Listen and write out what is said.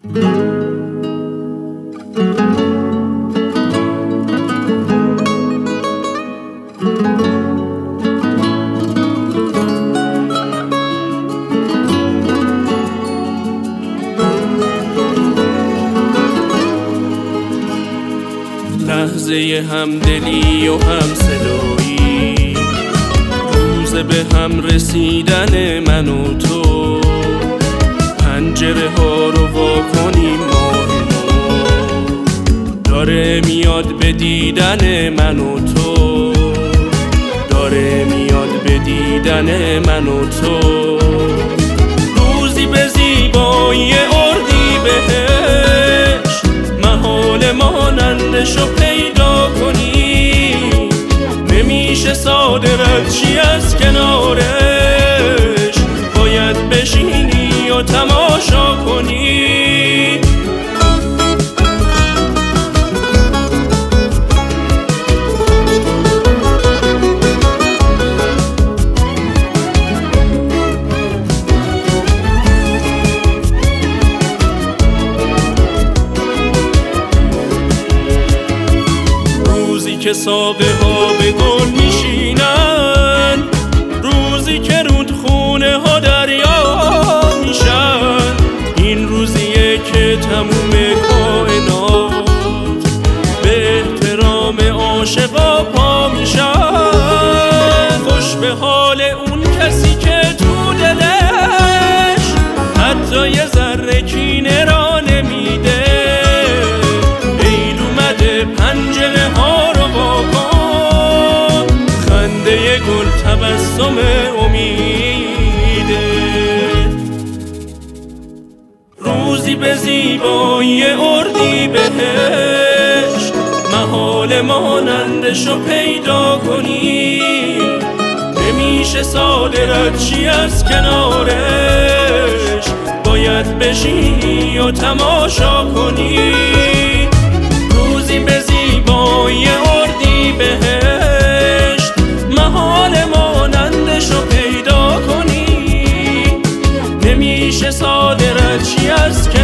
لحظه همدلی و همصدایی، روز به هم رسیدن من و تو، پنجره ها رو وا کنیم ماه نو داره میاد به دیدن من و تو، داره میاد به دیدن من و تو. روزی به زیبایی اردیبهشت، محال مانندشو پیدا کنی، نمیشه ساده رد چی از کنارش، باید بشینی و تماشا کنی. که ساقه ها به گل میشینن، روزی که رودخونه ها دریا میشن، این روزیه که تموم کائنات به احترام عاشقا پا میشن. خوش به حال اون کسی که تو دلش حتی یه ذره کینه را نمیده، عید اومده پنجره ها گل تبسم امیده. روزی به زیبایی اردیبهشت، محال مانندشو پیدا کنی، نمیشه ساده رد چی از کنارش، باید بشینی و تماشا کنی. روزی به زیبایی اردیبهشت، محال مانندشو پیدا کنی، نمیشه ساده رد چی از